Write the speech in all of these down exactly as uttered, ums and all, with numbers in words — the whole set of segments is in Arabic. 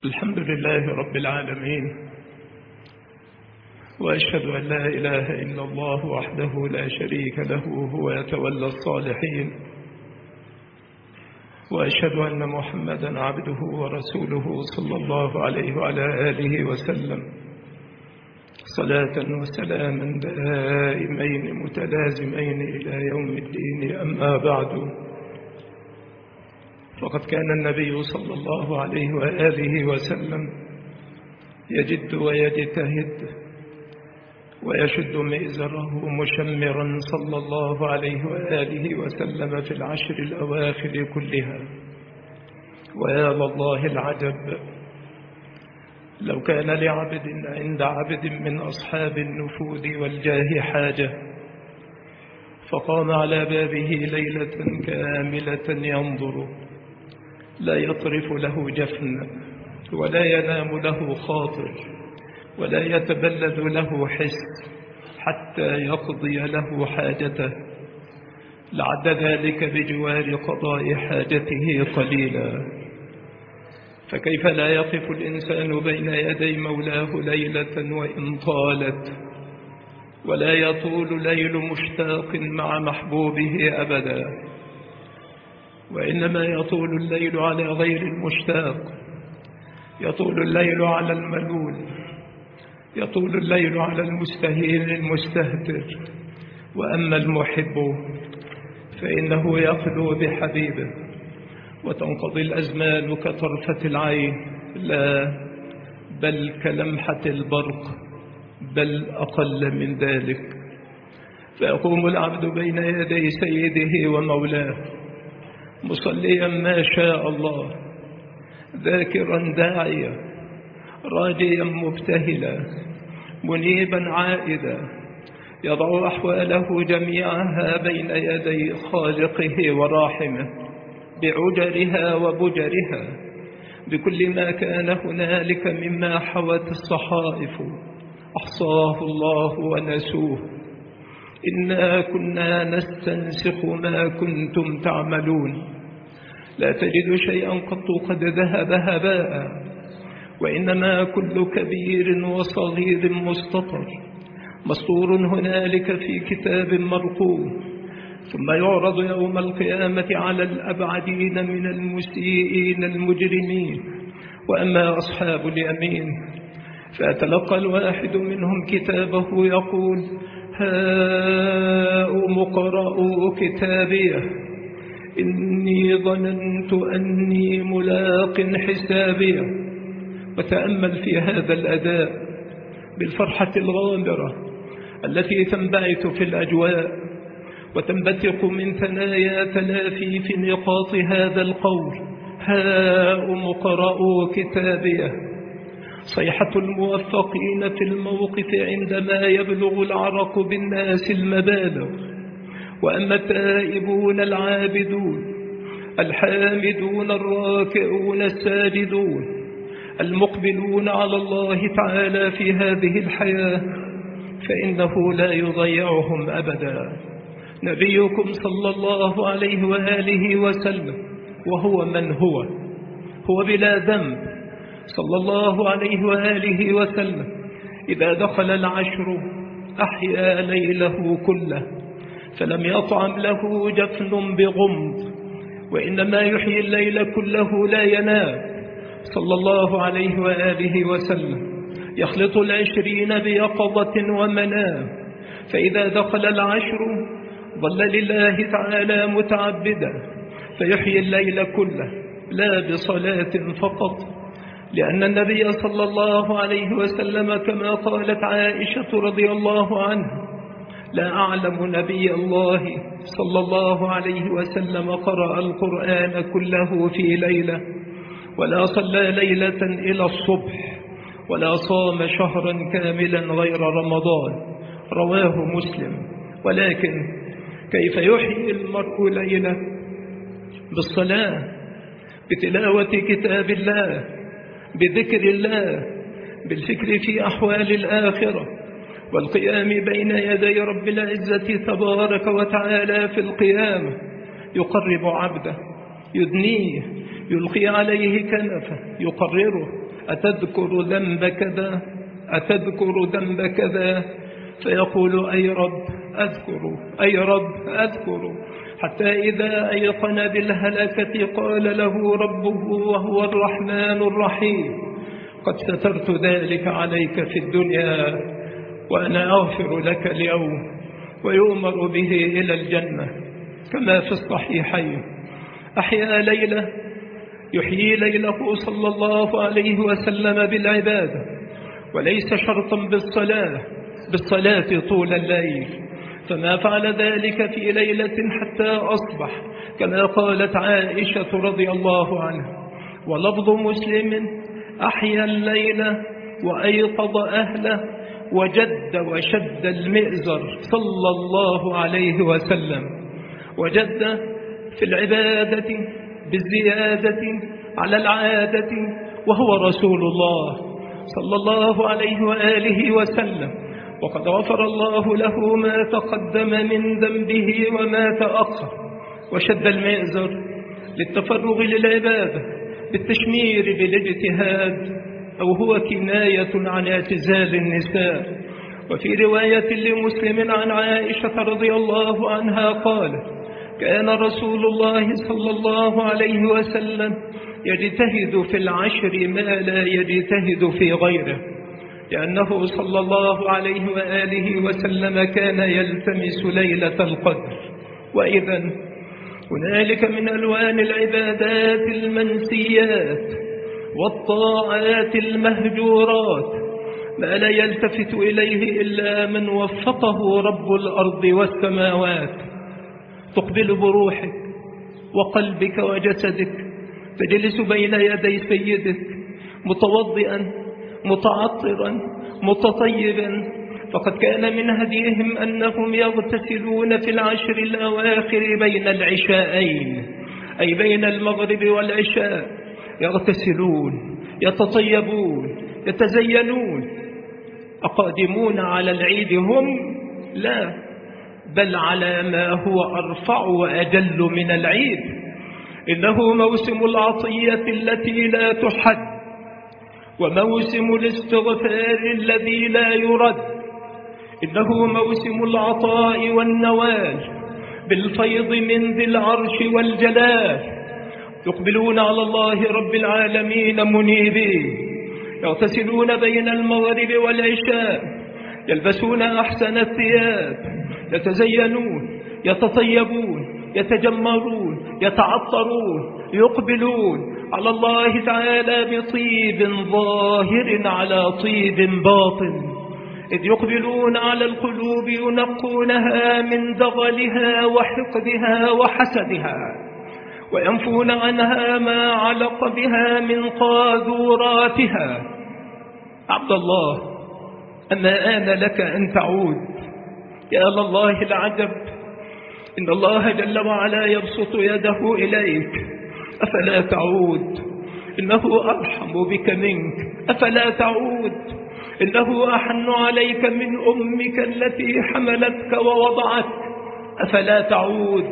الحمد لله رب العالمين، وأشهد أن لا إله إلا الله وحده لا شريك له هو يتولى الصالحين، وأشهد أن محمدا عبده ورسوله صلى الله عليه وعلى آله وسلم صلاة وسلاما دائمين متلازمين إلى يوم الدين. أما بعد، فقد كان النبي صلى الله عليه وآله وسلم يجد ويجتهد ويشد مئزره مشمرا صلى الله عليه وآله وسلم في العشر الأواخر كلها. ويا لله العجب، لو كان لعبد عند عبد من أصحاب النفوذ والجاه حاجة فقام على بابه ليلة كاملة ينظر، لا يطرف له جفن ولا ينام له خاطر ولا يتبلد له حس حتى يقضي له حاجته، لعد ذلك بجوار قضاء حاجته قليلا. فكيف لا يقف الإنسان بين يدي مولاه ليلة وإن طالت؟ ولا يطول ليل مشتاق مع محبوبه أبدا، وإنما يطول الليل على غير المشتاق، يطول الليل على الملول، يطول الليل على المستهين المستهتر. وأما المحب فإنه يخلو بحبيبه وتنقضي الأزمان كطرفة العين، لا بل كلمحة البرق، بل أقل من ذلك. فيقوم العبد بين يدي سيده ومولاه مصليا ما شاء الله، ذاكرا داعيا، راجيا مبتهلا، منيبا عائدا، يضع أحواله جميعها بين يدي خالقه وراحمه بعجرها وبجرها، بكل ما كان هنالك مما حوت الصحائف أحصاه الله ونسوه. إنا كنا نستنسخ ما كنتم تعملون، لا تجد شيئا قط قد ذهب هباء، وإنما كل كبير وصغير مستطر مسطور هنالك في كتاب مرقوم، ثم يعرض يوم القيامة على الأبعدين من المسيئين المجرمين. وأما أصحاب اليمين فيتلقى الواحد منهم كتابه يقول: هاؤم اقرءوا كتابيه إني ظننت أني ملاق حسابيه. وتأمل في هذا الأداء بالفرحة الغامرة التي تنبعث في الأجواء وتنبثق من ثنايا تلافيف نقاط هذا القول: هاؤم اقرءوا كتابيه. صيحة الموفقين في الموقف عندما يبلغ العرق بالناس المبالغ. وأما التائبون العابدون الحامدون الراكعون الساجدون المقبلون على الله تعالى في هذه الحياة فإنه لا يضيعهم أبدا. نبيكم صلى الله عليه وآله وسلم وهو من هو هو بلا ذنب صلى الله عليه وآله وسلم إذا دخل العشر أحيا ليله كله، فلم يطعم له جفن بغمض، وإنما يحيي الليل كله لا ينام صلى الله عليه وآله وسلم. يخلط العشرين بيقظة ومنام، فإذا دخل العشر ظل لله تعالى متعبدا فيحيي الليل كله لا بصلاة فقط، لأن النبي صلى الله عليه وسلم كما قالت عائشة رضي الله عنها: لا أعلم نبي الله صلى الله عليه وسلم قرأ القرآن كله في ليلة، ولا صلى ليلة إلى الصبح، ولا صام شهرا كاملا غير رمضان. رواه مسلم. ولكن كيف يحيي المرء ليلة؟ بالصلاة، بتلاوة كتاب الله، بذكر الله، بالفكر في أحوال الآخرة، والقيام بين يدي رب العزة تبارك وتعالى في القيامة. يقرب عبده، يدنيه، يلقي عليه كنفه، يقرره، أتذكر ذنب كذا أتذكر ذنب كذا، فيقول أي رب أذكر أي رب أذكر، حتى إذا أيقن بالهلكة قال له ربه وهو الرحمن الرحيم: قد سترت ذلك عليك في الدنيا وأنا أغفر لك اليوم. ويؤمر به إلى الجنة كما في الصحيحين. أحيا ليلة يحيي ليله صلى الله عليه وسلم بالعبادة، وليس شرطا بالصلاة بالصلاة طول الليل، فما فعل ذلك في ليلة حتى أصبح، كما قالت عائشة رضي الله عنها. ولفظ مسلم: أحيا الليلة وأيقظ أهله وجد وشد المئزر صلى الله عليه وسلم. وجد في العبادة بالزيادة على العادة، وهو رسول الله صلى الله عليه وآله وسلم، وقد غفر الله له ما تقدم من ذنبه وما تأخر. وشد المئزر للتفرغ للعبادة بالتشمير بالاجتهاد، أو هو كناية عن اعتزال النساء. وفي رواية لمسلم عن عائشة رضي الله عنها قالت: كان رسول الله صلى الله عليه وسلم يجتهد في العشر ما لا يجتهد في غيره، لأنه صلى الله عليه وآله وسلم كان يلتمس ليلة القدر. وإذا هنالك من ألوان العبادات المنسيات والطاعات المهجورات ما لا يلتفت إليه إلا من وفقه رب الأرض والسماوات. تقبل بروحك وقلبك وجسدك، تجلس بين يدي سيدك متوضئا متعطرا متطيبا، فقد كان من هديهم أنهم يغتسلون في العشر الأواخر بين العشاءين، أي بين المغرب والعشاء، يغتسلون يتطيبون يتزينون. أقادمون على العيد هم؟ لا، بل على ما هو أرفع وأجل من العيد. إنه موسم العطية التي لا تحد، وموسم الاستغفار الذي لا يرد. إنه موسم العطاء والنوال بالفيض من ذي العرش والجلال. يقبلون على الله رب العالمين منيبين، يغتسلون بين المغرب والعشاء، يلبسون أحسن الثياب، يتزينون يتطيبون يتجمرون يتعطرون، يقبلون على الله تعالى بطيب ظاهر على طيب باطن، إذ يقبلون على القلوب ينقونها من دغلها وحقدها وحسدها، وينفون عنها ما علق بها من قاذوراتها. عبد الله، أما آن لك أن تعود. يا لله العجب، إن الله جل وعلا يبسط يده إليك، أفلا تعود؟ إنه أرحم بك منك، أفلا تعود؟ إنه أحن عليك من أمك التي حملتك ووضعتك، أفلا تعود؟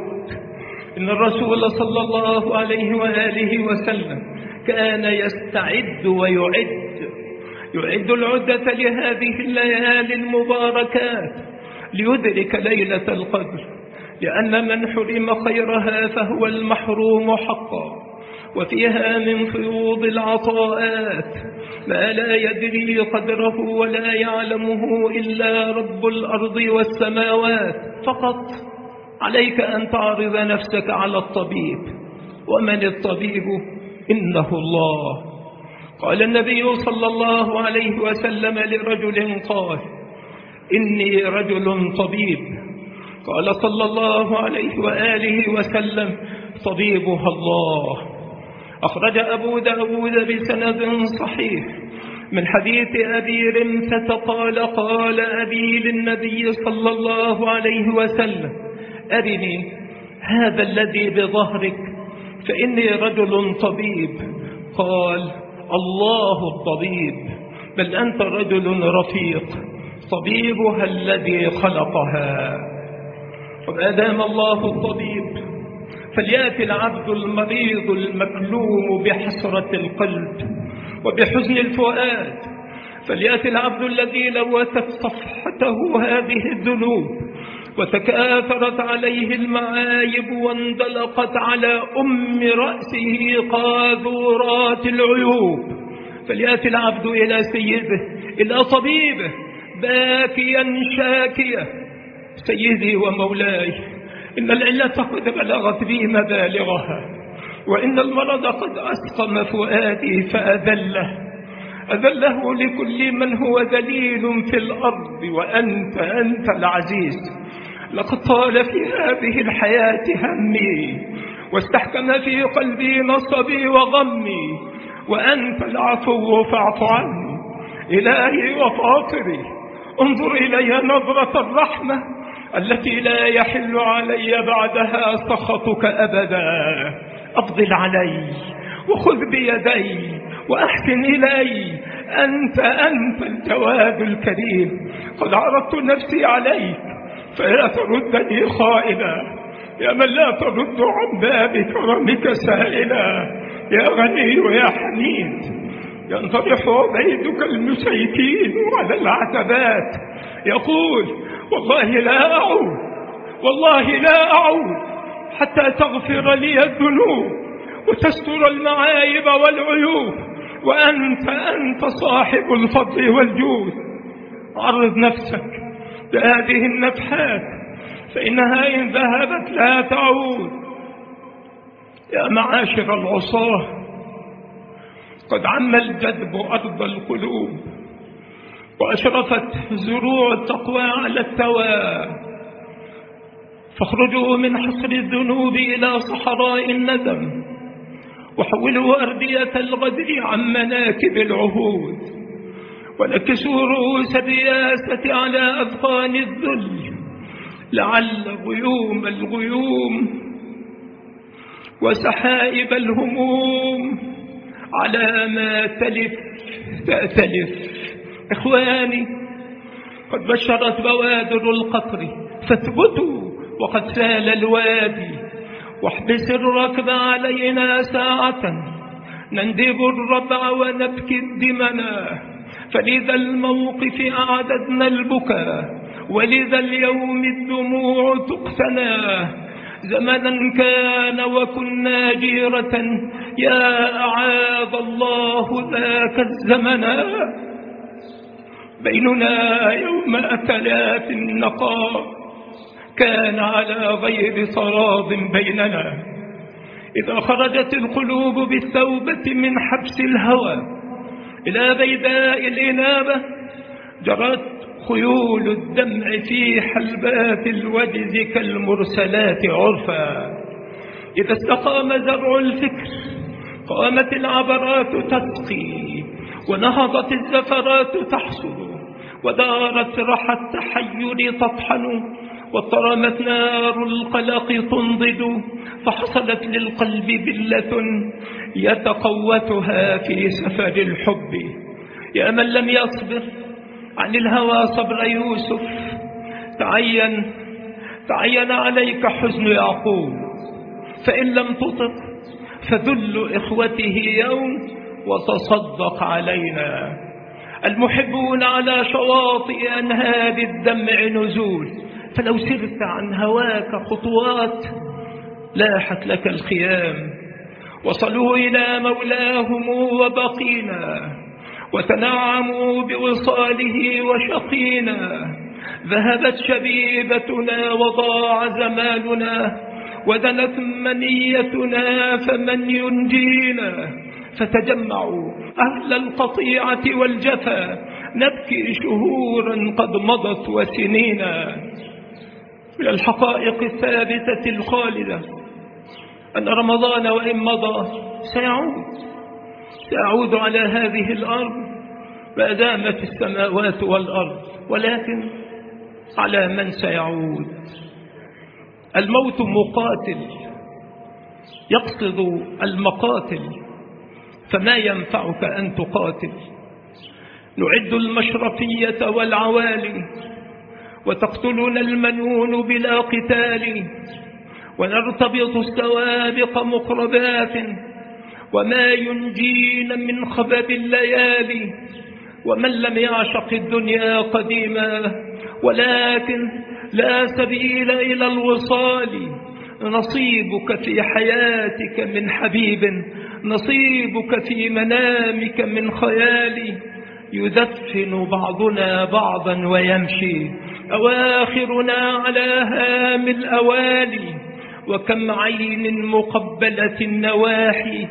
إن الرسول صلى الله عليه وآله وسلم كان يستعد ويعد يعد العدة لهذه الليالي المباركات ليدرك ليلة القدر، لأن من حرم خيرها فهو المحروم حقا. وفيها من فيوض العطاءات ما لا يدري قدره ولا يعلمه إلا رب الأرض والسماوات. فقط عليك أن تعرض نفسك على الطبيب. ومن الطبيب؟ إنه الله. قال النبي صلى الله عليه وسلم لرجل قال: إني رجل طبيب. قال صلى الله عليه وآله وسلم: طبيبها الله. أخرج أبو داود بسند صحيح من حديث أبي رمثة قال: قال أبي للنبي صلى الله عليه وسلم: أرني هذا الذي بظهرك فإني رجل طبيب. قال: الله الطبيب، بل أنت رجل رفيق، طبيبها الذي خلقها. وما دام الله الطبيب فليأتي العبد المريض المكلوم بحسرة القلب وبحزن الفؤاد. فليأتي العبد الذي لوثت صفحته هذه الذنوب وتكاثرت عليه المعايب واندلقت على أم رأسه قاذورات العيوب. فليأتي العبد إلى سيده إلى طبيبه باكيا شاكيا: سيدي ومولاي، إن العلة قد بلغت بي مبالغها، وإن المرض قد أسقم فؤادي فأذله أذله لكل من هو ذليل في الأرض، وأنت أنت العزيز. لقد طال في هذه الحياة همي، واستحكم في قلبي نصبي وغمي، وأنت العفو فاعف عني. إلهي وفاطري، انظر إلي نظرة الرحمة التي لا يحل علي بعدها سخطك أبدا. أفضل علي وخذ بيدي وأحسن إلي، أنت أنت الجواد الكريم. قد عرضت نفسي عليك فلا تردني خائلا، يا من لا ترد عن باب كرمك سائلا، يا غني ويا حميد. ينطرح عبيدك المسيكين على العتبات يقول: والله لا أعود، والله لا أعود حتى تغفر لي الذنوب وتستر المعايب والعيوب، وأنت أنت صاحب الفضل والجود. عرض نفسك بهذه النفحات فإنها إن ذهبت لا تعود. يا معاشر العصاة، قد عم الجدب أرض القلوب، وأشرفت زروع التقوى على التوى، فاخرجوا من حصر الذنوب إلى صحراء الندم، وحولوا أردية الغدر عن مناكب العهود، ونكسوا رؤوس الرياسة على أذقان الذل، لعل غيوم الغيوم وسحائب الهموم على ما تلف تأتلف. إخواني، قد بشرت بوادر القطر فاثبتوا وقد سال الوادي، واحبس الركب علينا ساعة نندب الربع ونبكي الدمنا، فلذا الموقف أعددنا البكاء، ولذا اليوم الدموع تقتنى. زمنا كان وكنا جيرة، يا أعاذ الله ذاك الزمنا، بيننا يوم أكلات النقاء كان على غير صراض بيننا. إذا خرجت القلوب بالتوبة من حبس الهوى إلى بيداء الإنابة، جرت خيول الدمع في حلبات الوجز كالمرسلات عرفا. إذا استقام زرع الفكر قامت العبرات تسقي، ونهضت الزفرات تحصد، ودارت رحى التحير تطحن، واضطرمت نار القلق تنضد، فحصلت للقلب بلة يتقوتها في سفر الحب. يا من لم يصبر عن الهوى صبر يوسف، تعين تعين عليك حزن يعقوب، فإن لم تطق فذل إخوته يوم وتصدق علينا. المحبون على شواطئ أنهار الدمع نزول، فلو سرت عن هواك خطوات لاحت لك الخيام. وصلوا إلى مولاهم وبقينا، وتنعموا بوصاله وشقينا. ذهبت شبيبتنا وضاع زماننا، ودنت منيتنا، فمن ينجينا؟ فتجمعوا أهل القطيعة والجفا، نبكي شهورا قد مضت وسنينا. من الحقائق الثابتة الخالدة أن رمضان وإن مضى سيعود سيعود على هذه الأرض ما دامت السماوات والأرض، ولكن على من سيعود؟ الموت مقاتل يقصد المقاتل، فما ينفعك أن تقاتل. نعد المشرفية والعوالي، وتقتلنا المنون بلا قتال، ونرتبط السوابق مقربات، وما ينجينا من خبب الليالي. ومن لم يعشق الدنيا قديما ولكن لا سبيل إلى الوصال، نصيبك في حياتك من حبيب، نصيبك في منامك من خيال. يدفن بعضنا بعضا ويمشي أواخرنا على هام الأوالي. وكم عين مقبلة النواحي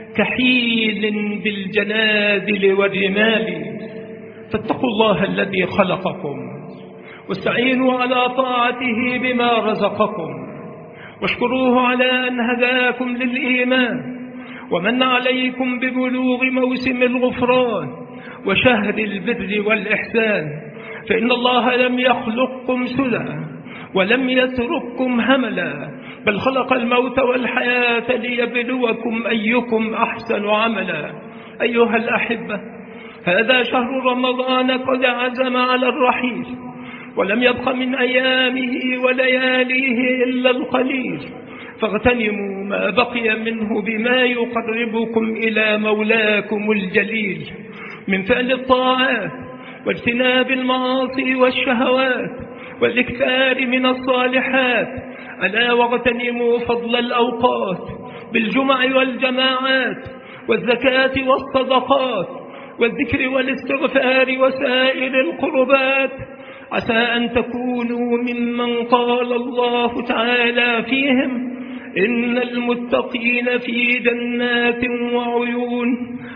كحيل بالجنادل والرمال. فاتقوا الله الذي خلقكم واستعينوا على طاعته بما رزقكم، واشكروه على أن هداكم للإيمان ومن عليكم ببلوغ موسم الغفران وشهر البر والإحسان. فإن الله لم يخلقكم سدى ولم يترككم هملا، بل خلق الموت والحياة ليبلوكم أيكم أحسن عملا. أيها الأحبة، هذا شهر رمضان قد عزم على الرحيل، ولم يبق من أيامه ولياليه إلا القليل، فاغتنموا ما بقي منه بما يقربكم إلى مولاكم الجليل من فعل الطاعات واجتناب المعاصي والشهوات والإكثار من الصالحات. ألا واغتنموا فضل الأوقات بالجمع والجماعات والزكاة والصدقات والذكر والاستغفار وسائر القربات، عسى أن تكونوا ممن قال الله تعالى فيهم: إن المتقين في جنات وعيون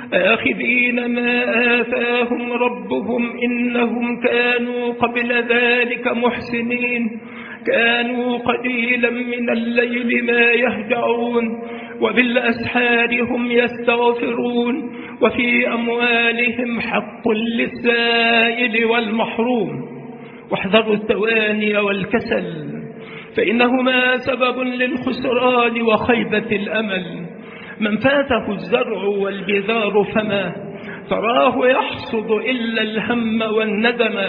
آخذين ما آتاهم ربهم إنهم كانوا قبل ذلك محسنين، كانوا قليلا من الليل ما يهجعون وبالأسحار هم يستغفرون وفي أموالهم حق للسائل والمحروم. واحذروا التواني والكسل، فإنهما سبب للخسران وخيبة الأمل. من فاته الزرع والبذار فما تراه يحصد إلا الهم والندم.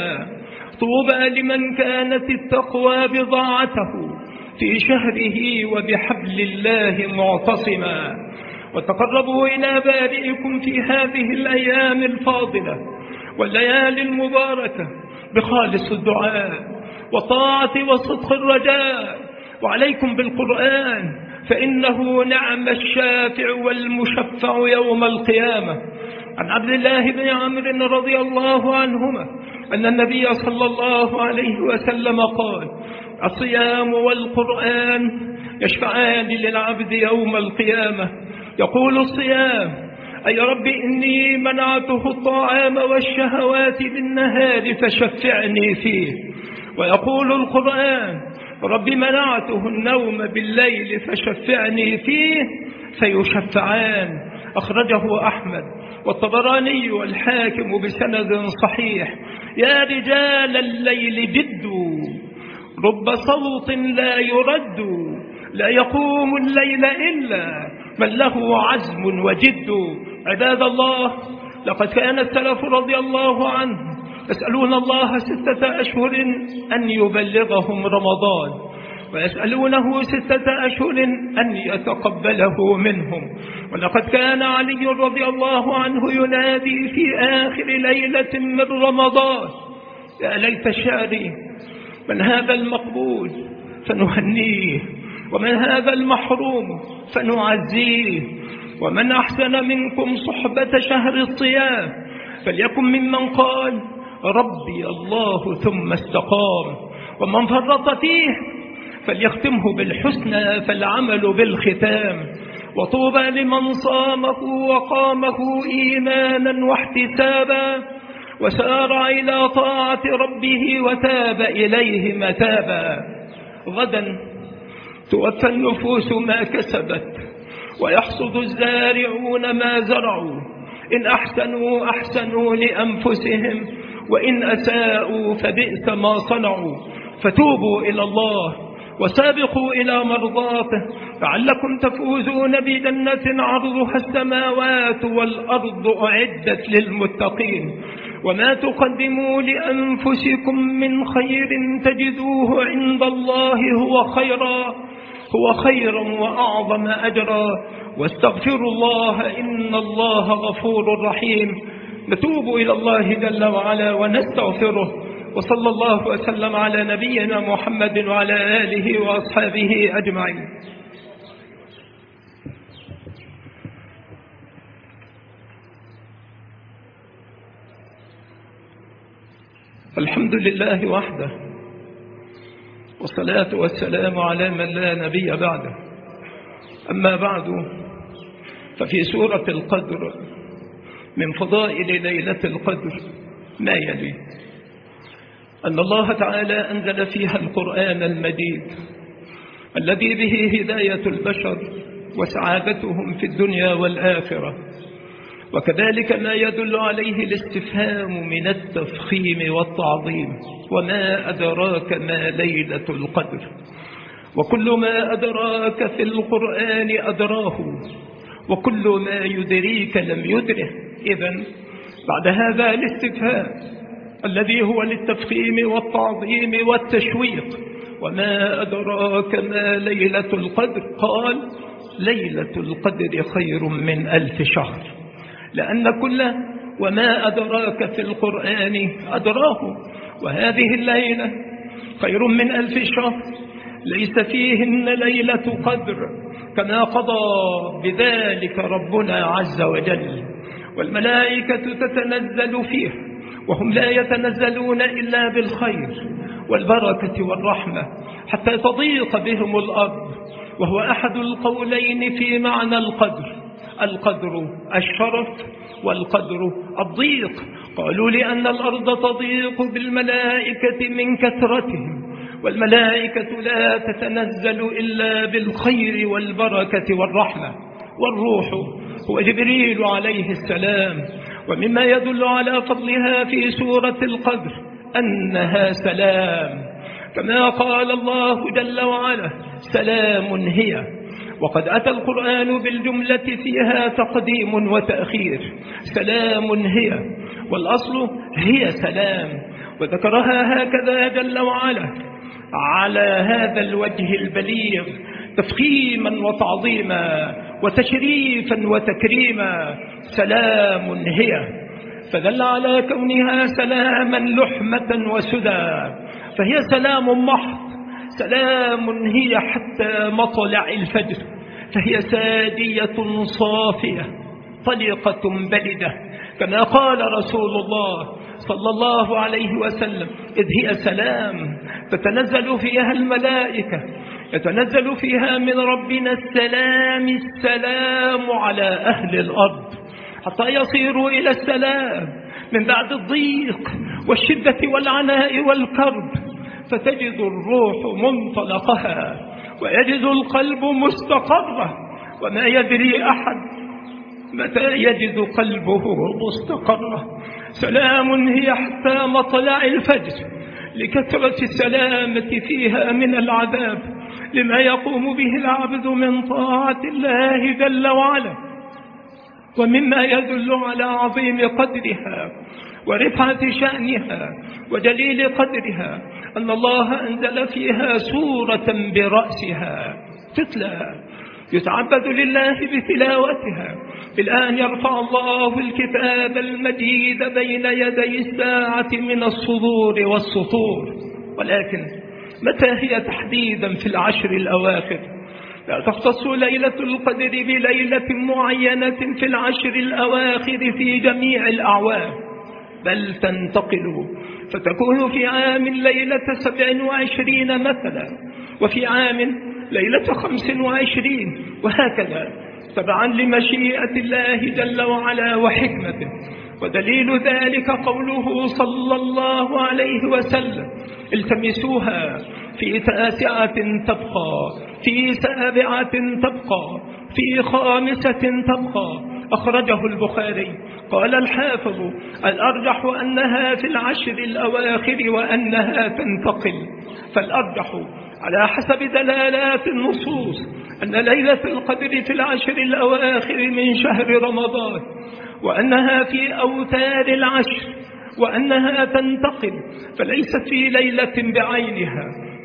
طوبى لمن كانت التقوى بضاعته في شهره وبحبل الله معتصما. وتقربوا إلى بارئكم في هذه الأيام الفاضلة والليالي المباركة بخالص الدعاء وطاعة وصدق الرجاء، وعليكم بالقرآن فإنه نعم الشافع والمشفع يوم القيامة. عن عبد الله بن عمرو رضي الله عنهما أن النبي صلى الله عليه وسلم قال: الصيام والقرآن يشفعان للعبد يوم القيامة. يقول الصيام: أي رب إني منعته الطعام والشهوات بالنهار فشفعني فيه. ويقول القرآن: رب منعته النوم بالليل فشفعني فيه، فيشفعان. أخرجه أحمد والطبراني والحاكم بسند صحيح. يا رجال الليل جدوا، رب صوت لا يرد، لا يقوم الليل إلا من له عزم وجد. عباد الله، لقد كان السلف رضي الله عنه يسألون الله ستة أشهر أن يبلغهم رمضان، ويسألونه ستة أشهر أن يتقبله منهم. ولقد كان علي رضي الله عنه ينادي في آخر ليلة من رمضان: يا ليت شعري من هذا المقبول فنهنيه، ومن هذا المحروم فنعزيه، ومن أحسن منكم صحبة شهر الصيام فليكن ممن قال ربي الله ثم استقام، ومن فرط فيه فليختمه بالحسنى فالعمل بالختام. وطوبى لمن صامه وقامه إيمانا واحتسابا وسارع إلى طاعة ربه وتاب إليه متابا. غدا توفى النفوس ما كسبت ويحصد الزارعون ما زرعوا. إن أحسنوا أحسنوا لأنفسهم، وإن أساءوا فبئس ما صنعوا. فتوبوا إلى الله وسابقوا إلى مرضاته لعلكم تفوزون بجنة عرضها السماوات والأرض أعدت للمتقين. وما تقدموا لأنفسكم من خير تجدوه عند الله هو خيرا هو خيرا وأعظم أجرا، واستغفروا الله إن الله غفور رحيم. نتوب إلى الله جل وعلا ونستغفره، وصلى الله وسلم على نبينا محمد وعلى آله وأصحابه أجمعين. الحمد لله وحده، والصلاة والسلام على من لا نبي بعده. أما بعد، ففي سورة القدر من فضائل ليلة القدر ما يلي: أن الله تعالى أنزل فيها القرآن المجيد الذي به هداية البشر وسعادتهم في الدنيا والآخرة، وكذلك ما يدل عليه الاستفهام من التفخيم والتعظيم: وما أدراك ما ليلة القدر. وكل ما أدراك في القرآن أدراه، وكل ما يدريك لم يدره. إذن بعد هذا الاستفهام الذي هو للتفخيم والتعظيم والتشويق: وما أدراك ما ليلة القدر، قال: ليلة القدر خير من ألف شهر. لأن كل وما أدراك في القرآن أدراه، وهذه الليلة خير من ألف شهر ليس فيهن ليلة قدر كما قضى بذلك ربنا عز وجل. والملائكة تتنزل فيه، وهم لا يتنزلون إلا بالخير والبركة والرحمة حتى تضيق بهم الأرض، وهو أحد القولين في معنى القدر: القدر الشرف والقدر الضيق. قالوا لأن الأرض تضيق بالملائكة من كثرتهم، والملائكة لا تتنزل إلا بالخير والبركة والرحمة. والروح هو جبريل عليه السلام. ومما يدل على فضلها في سورة القدر أنها سلام، كما قال الله جل وعلا: سلام هي. وقد أتى القرآن بالجملة فيها تقديم وتأخير: سلام هي، والأصل هي سلام، وذكرها هكذا جل وعلا على هذا الوجه البليغ تفخيما وتعظيما وتشريفا وتكريما: سلام هي. فدل على كونها سلاما لحمة وسدى، فهي سلام محض. سلام هي حتى مطلع الفجر، فهي سادية صافية طليقة بلدة، كما قال رسول الله صلى الله عليه وسلم: إذ هي سلام تتنزل فيها الملائكة، يتنزل فيها من ربنا السلام السلام على أهل الأرض، حتى يصيروا إلى السلام من بعد الضيق والشدة والعناء والكرب، فتجد الروح منطلقها ويجد القلب مستقرة. وما يدري أحد متى يجد قلبه مستقرة. سلام هي حتى مطلع الفجر، لكثرة السلامة فيها من العذاب لما يقوم به العبد من طاعة الله جل وعلا. ومما يدل على عظيم قدرها ورفعة شأنها وجليل قدرها أن الله أنزل فيها سورة برأسها تتلى، يتعبد لله بتلاوتها. الآن يرفع الله الكتاب المجيد بين يدي الساعة من الصدور والسطور، ولكن متى هي تحديدا في العشر الأواخر؟ لا تختص ليلة القدر بليلة معينة في العشر الأواخر في جميع الأعوام، بل تنتقل فتكون في عام ليلة سبع وعشرين مثلا، وفي عام ليلة خمس وعشرين، وهكذا تبعا لمشيئة الله جل وعلا وحكمته. ودليل ذلك قوله صلى الله عليه وسلم: التمسوها في تاسعة تبقى، في سابعة تبقى، في خامسة تبقى. أخرجه البخاري. قال الحافظ: الأرجح أنها في العشر الأواخر وأنها تنتقل. فالأرجح على حسب دلالات النصوص أن ليلة القدر في العشر الأواخر من شهر رمضان، وأنها في أوتار العشر، وأنها تنتقل، فليست في ليلة بعينها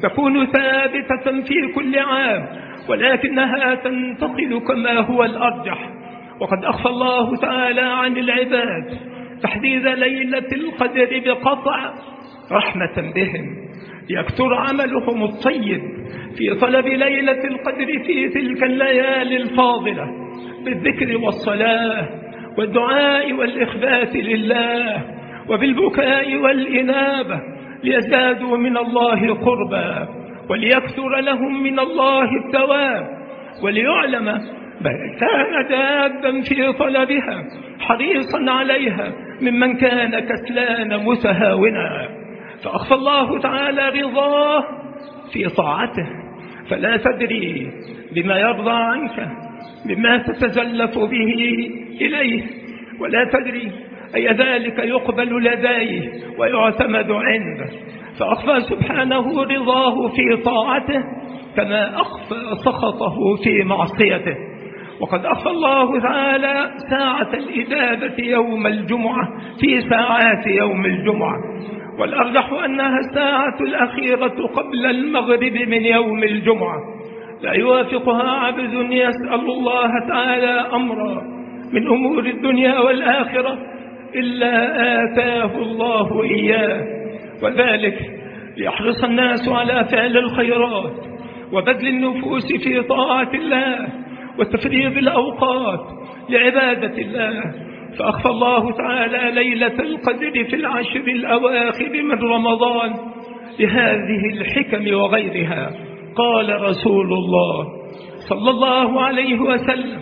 تكون ثابتة في كل عام، ولكنها تنتقل كما هو الأرجح. وقد أخفى الله تعالى عن العباد تحديد ليلة القدر بقطع رحمة بهم، يكثر عملهم الطيب في طلب ليلة القدر في تلك الليالي الفاضلة بالذكر والصلاة والدعاء والإخبات لله وبالبكاء والإنابة، ليزدادوا من الله قربا وليكثر لهم من الله الثواب، وليعلم من كان دابا في طلبها حريصا عليها ممن كان كسلان متهاونا. فأخفى الله تعالى رضاه في طاعته، فلا تدري بما يرضى عنك مما تتزلف به إليه، ولا تدري أي ذلك يقبل لديه ويعتمد عنده. فأخفى سبحانه رضاه في طاعته كما أخفى سخطه في معصيته. وقد أخفى الله تعالى ساعة الإجابة يوم الجمعة في ساعات يوم الجمعة، والأرجح أنها الساعة الأخيرة قبل المغرب من يوم الجمعة، لا يوافقها عبد يسأل الله تعالى أمرا من أمور الدنيا والآخرة إلا آتاه الله إياه، وذلك ليحرص الناس على فعل الخيرات وبذل النفوس في طاعة الله وتفريغ الأوقات لعبادة الله. فأخفى الله تعالى ليلة القدر في العشر الأواخر من رمضان لهذه الحكم وغيرها. قال رسول الله صلى الله عليه وسلم: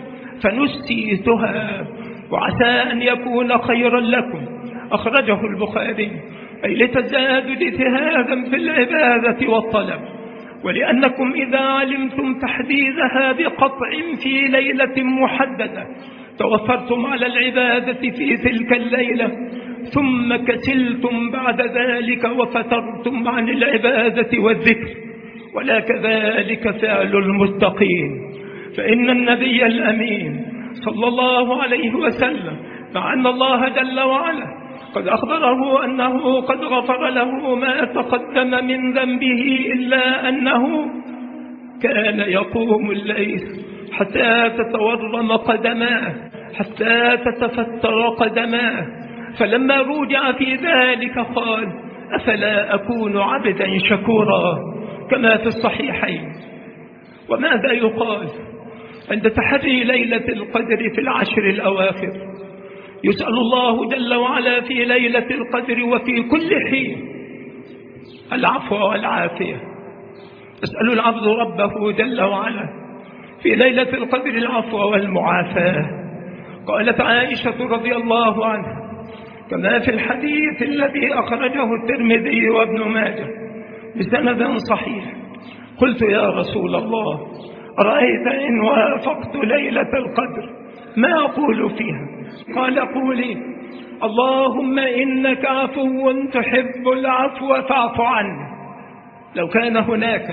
فنسيتها وعسى أن يكون خيرا لكم. أخرجه البخاري. أي لتزدادوا اجتهادا في العبادة والطلب، ولأنكم إذا علمتم تحديدها بقطع في ليلة محددة توفرتم على العبادة في تلك الليلة، ثم كسلتم بعد ذلك وفترتم عن العبادة والذكر. ولا كذلك فعل المتقين، فإن النبي الأمين صلى الله عليه وسلم مع أن الله جل وعلا قد أخبره أنه قد غفر له ما تقدم من ذنبه، إلا أنه كان يقوم الليل حتى تتورم قدماه، حتى تتفتر قدماه. فلما رجع في ذلك قال: أفلا أكون عبدا شكورا، كما في الصحيحين. وماذا يقال عند تحري ليلة القدر في العشر الأواخر؟ يسأل الله جل وعلا في ليلة القدر وفي كل حين العفو والعافية. يسأل العبد ربه جل وعلا في ليلة القدر العفو والمعافاة. قالت عائشة رضي الله عنها كما في الحديث الذي أخرجه الترمذي وابن ماجه بسند صحيح: قلت يا رسول الله أرأيت إن وافقت ليلة القدر ما أقول فيها؟ قال: قولي: اللهم إنك عفو تحب العفو فاعف عني. لو كان هناك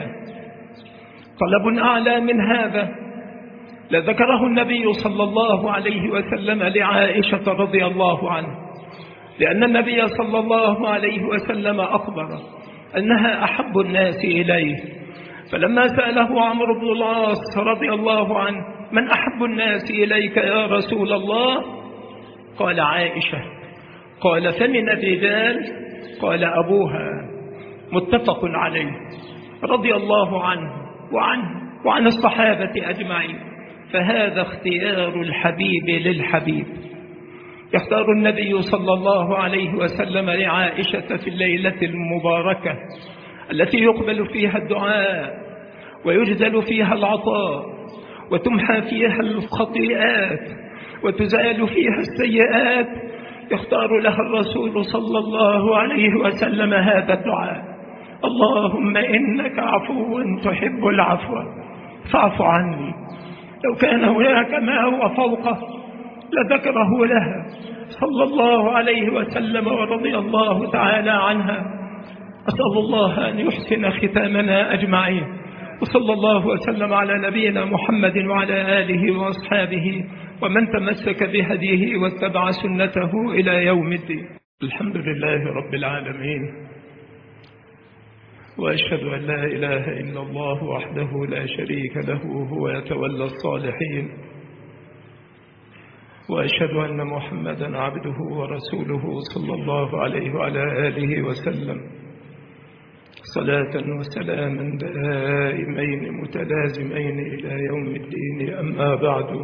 طلب أعلى من هذا لذكره النبي صلى الله عليه وسلم لعائشة رضي الله عنها، لأن النبي صلى الله عليه وسلم أخبر أنها أحب الناس إليه. فلما سأله عمرو بن العاص رضي الله عنه: من أحب الناس إليك يا رسول الله؟ قال: عائشة. قال: فمن الرجال؟ قال: أبوها. متفق عليه، رضي الله عنه وعنه وعن الصحابة أجمعين. فهذا اختيار الحبيب للحبيب. يختار النبي صلى الله عليه وسلم لعائشة في الليلة المباركة التي يقبل فيها الدعاء ويجزل فيها العطاء وتمحى فيها الخطيئات وتزال فيها السيئات، يختار لها الرسول صلى الله عليه وسلم هذا الدعاء: اللهم إنك عفو تحب العفو فاعف عني. لو كان هناك ما هو فوقه لذكره لها صلى الله عليه وسلم ورضي الله تعالى عنها. أسأل الله أن يحسن ختامنا أجمعين، وصلى الله وسلم على نبينا محمد وعلى آله وأصحابه ومن تمسك بهديه واتبع سنته إلى يوم الدين. الحمد لله رب العالمين، وأشهد أن لا إله إلا الله وحده لا شريك له هو يتولى الصالحين، وأشهد أن محمدا عبده ورسوله صلى الله عليه وعلى آله وسلم صلاة وسلاما دائمين متلازمين إلى يوم الدين. أما بعد،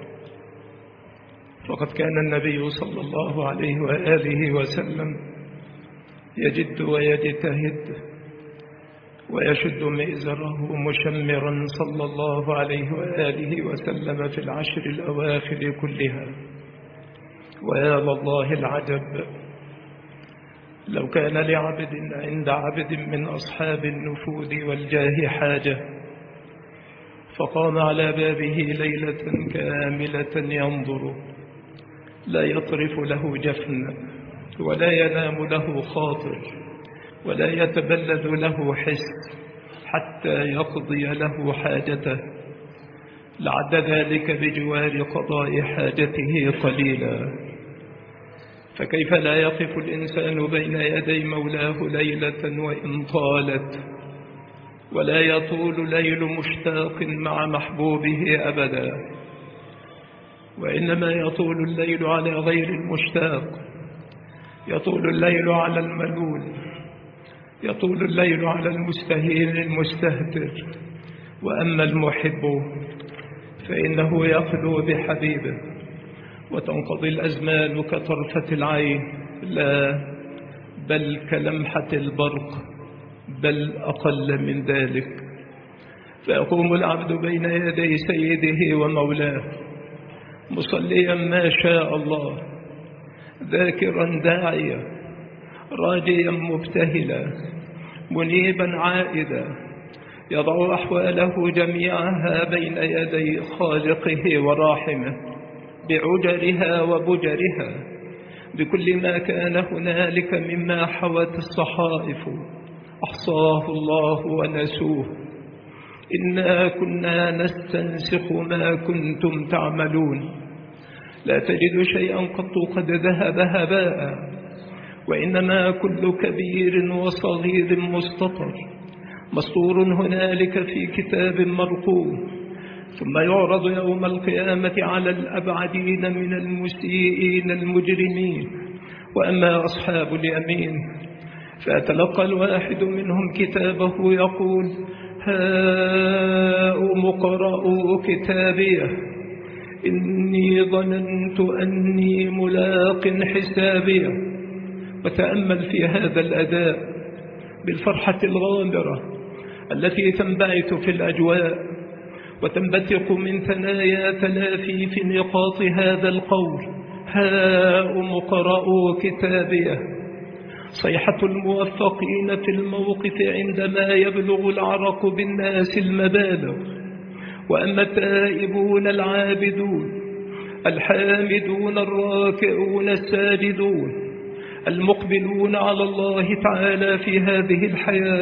فقد كان النبي صلى الله عليه وآله وسلم يجد ويجتهد ويشد مئزره مشمرا صلى الله عليه وآله وسلم في العشر الأواخر كلها. ويا لله العجب، لو كان لعبد عند عبد من أصحاب النفوذ والجاه حاجة فقام على بابه ليلة كاملة ينظر، لا يطرف له جفن ولا ينام له خاطر ولا يتبلد له حس حتى يقضي له حاجته، لعد ذلك بجوار قضاء حاجته قليلا. فكيف لا يقف الإنسان بين يدي مولاه ليلة وإن طالت؟ ولا يطول ليل مشتاق مع محبوبه أبدا، وإنما يطول الليل على غير المشتاق، يطول الليل على الملول، يطول الليل على المستهين المستهتر. وأما المحب فإنه يخلو بحبيبه وتنقضي الأزمان كطرفة العين، لا بل كلمحة البرق، بل أقل من ذلك. فيقوم العبد بين يدي سيده ومولاه مصليا ما شاء الله، ذاكرا داعيا، راجيا مبتهلا، منيبا عائدا، يضع أحواله جميعها بين يدي خالقه وراحمه بعجرها وبجرها، بكل ما كان هنالك مما حوت الصحائف أحصاه الله ونسوه. إنا كنا نستنسخ ما كنتم تعملون، لا تجد شيئا قط قد ذهب هباء، وإنما كل كبير وصغير مستطر مسطور هنالك في كتاب مرقوم، ثم يعرض يوم القيامة على الأبعدين من المسيئين المجرمين. وأما أصحاب اليمين فيتلقى الواحد منهم كتابه يقول: هاؤم اقرءوا كتابيه إني ظننت أني ملاق حسابيه. وتأمل في هذا الأداء بالفرحة الغامرة التي تنبعث في الأجواء وتنبثق من ثنايا تلافيف نقاط هذا القول: هاؤم اقرءوا كتابيه. صيحة الموفقين في الموقف عندما يبلغ العرق بالناس المبالغ. وأما التائبون العابدون الحامدون الراكعون الساجدون المقبلون على الله تعالى في هذه الحياة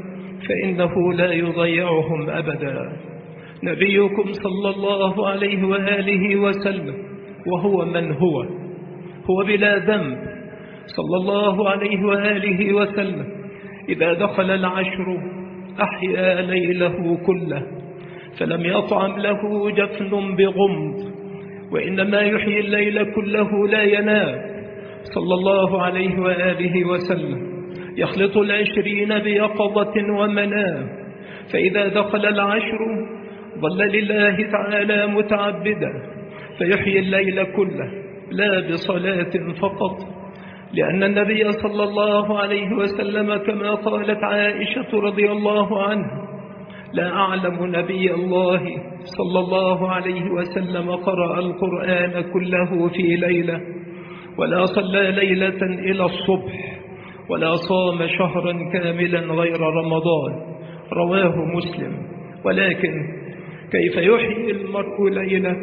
فإنه لا يضيعهم أبدا. نبيكم صلى الله عليه وآله وسلم وهو من هو هو بلا ذنب صلى الله عليه وآله وسلم إذا دخل العشر أحيا ليله كله، فلم يطعم له جفن بغمض، وإنما يحيي الليل كله لا ينام صلى الله عليه وآله وسلم. يخلط العشرين بيقظة ومنام، فإذا دخل العشر ظل لله تعالى متعبدا فيحيي الليل كله، لا بصلاة فقط، لأن النبي صلى الله عليه وسلم كما قالت عائشة رضي الله عنها: لا أعلم نبي الله صلى الله عليه وسلم قرأ القرآن كله في ليلة، ولا صلى ليلة إلى الصبح، ولا صام شهرا كاملا غير رمضان. رواه مسلم. ولكن كيف يحيي المرء ليلة؟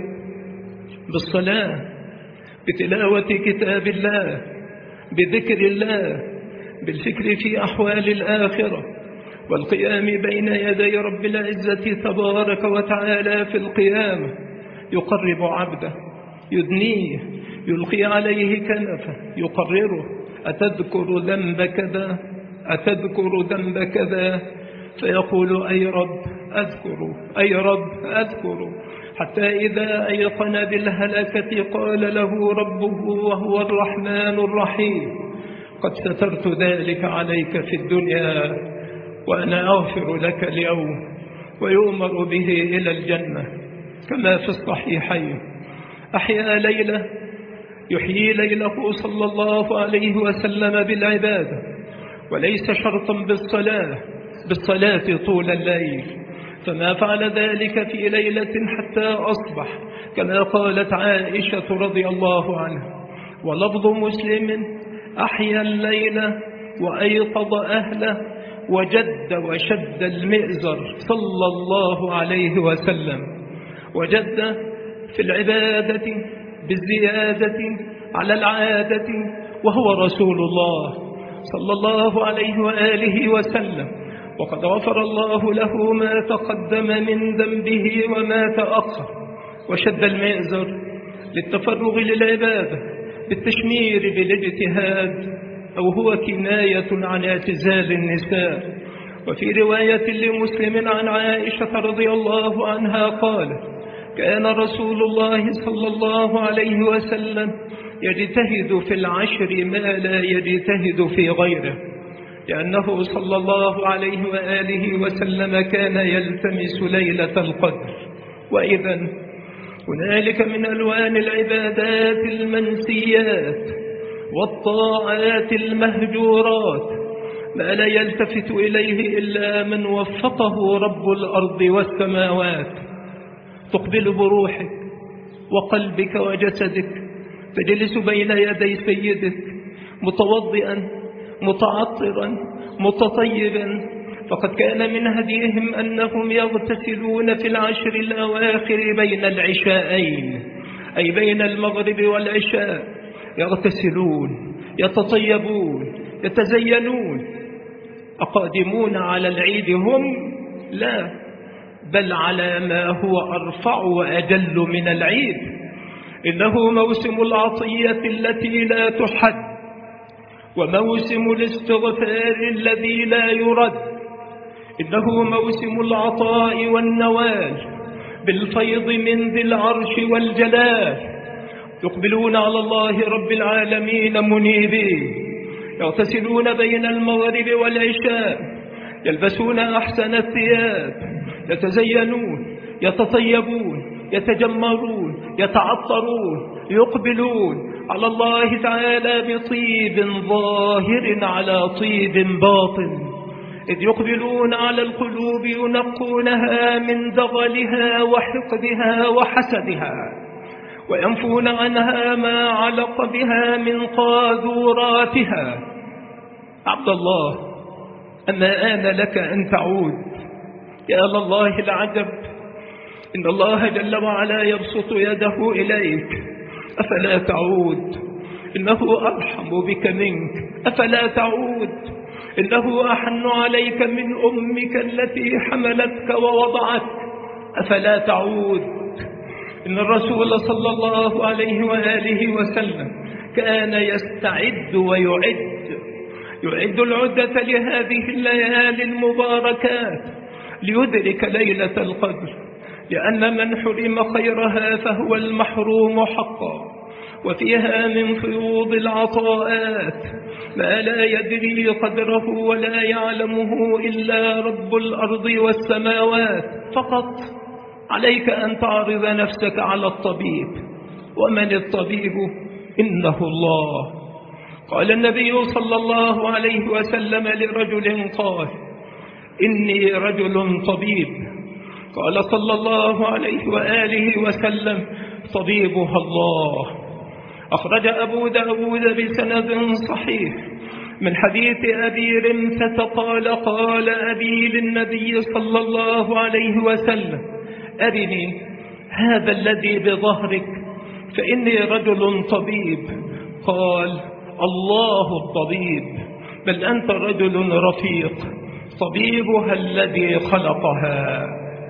بالصلاة، بتلاوة كتاب الله، بذكر الله، بالفكر في أحوال الآخرة، والقيام بين يدي رب العزة تبارك وتعالى في القيامة، يقرب عبده، يدنيه، يلقي عليه كنفه، يقرره: أتذكر ذنب كذا؟ أتذكر ذنب كذا؟ فيقول أي رب أذكر، أي رب أذكر، حتى إذا أيقن بالهلكة قال له ربه وهو الرحمن الرحيم: قد سترت ذلك عليك في الدنيا وأنا أغفر لك اليوم. ويؤمر به إلى الجنة كما في الصحيحين. أحيا ليلة يحيي ليله صلى الله عليه وسلم بالعبادة، وليس شرطا بالصلاة بالصلاة طول الليل، فما فعل ذلك في ليلة حتى أصبح كما قالت عائشة رضي الله عنها. ولفظ مسلم: أحيا الليلة وأيقظ أهله وجد وشد المئزر صلى الله عليه وسلم. وجد في العبادة بالزيادة على العادة، وهو رسول الله صلى الله عليه وآله وسلم، وقد غفر الله له ما تقدم من ذنبه وما تأخر. وشد المئزر للتفرغ للعبادة بالتشمير بالاجتهاد، أو هو كناية عن اعتزال النساء. وفي رواية لمسلم عن عائشة رضي الله عنها قالت: كان رسول الله صلى الله عليه وسلم يجتهد في العشر ما لا يجتهد في غيره، لأنه صلى الله عليه وآله وسلم كان يلتمس ليلة القدر. وإذن هنالك من ألوان العبادات المنسيات والطاعات المهجورات ما لا يلتفت إليه إلا من وفقه رب الأرض والسماوات. تقبل بروحك وقلبك وجسدك، تجلس بين يدي سيدك متوضئا متعطرا متطيبا، فقد كان من هديهم أنهم يغتسلون في العشر الأواخر بين العشاءين، أي بين المغرب والعشاء، يغتسلون يتطيبون يتزينون. أقادمون على العيد هم؟ لا، بل على ما هو أرفع وأجل من العيد. إنه موسم العطية التي لا تحد، وموسم الاستغفار الذي لا يرد. إنه موسم العطاء والنوال بالفيض من ذي العرش والجلال. يقبلون على الله رب العالمين منيبين، يغتسلون بين المغرب والعشاء، يلبسون أحسن الثياب، يتزينون يتطيبون يتجمرون يتعطرون، يقبلون على الله تعالى بطيب ظاهر على طيب باطن، إذ يقبلون على القلوب ينقونها من دغلها وحقدها وحسدها، وينفون عنها ما علق بها من قاذوراتها. عبد الله، أما آن لك أن تعود. يا لله العجب، إن الله جل وعلا يبسط يده إليك، أفلا تعود؟ إنه أرحم بك منك، أفلا تعود؟ إنه أحن عليك من أمك التي حملتك ووضعتك، أفلا تعود؟ إن الرسول صلى الله عليه وآله وسلم كان يستعد ويعد يعد العدة لهذه الليالي المباركات ليدرك ليلة القدر، لأن من حرم خيرها فهو المحروم حقا. وفيها من فيوض العطاءات ما لا يدري قدره ولا يعلمه إلا رب الأرض والسماوات. فقط عليك أن تعرض نفسك على الطبيب. ومن الطبيب؟ إنه الله. قال النبي صلى الله عليه وسلم لرجل قال: إني رجل طبيب. قال صلى الله عليه وآله وسلم: طبيبها الله. أخرج أبو داود بسند صحيح من حديث أبي رمثة قال: قال أبي للنبي صلى الله عليه وسلم: أرني هذا الذي بظهرك فإني رجل طبيب. قال: الله الطبيب، بل أنت رجل رفيق، طبيبها الذي خلقها.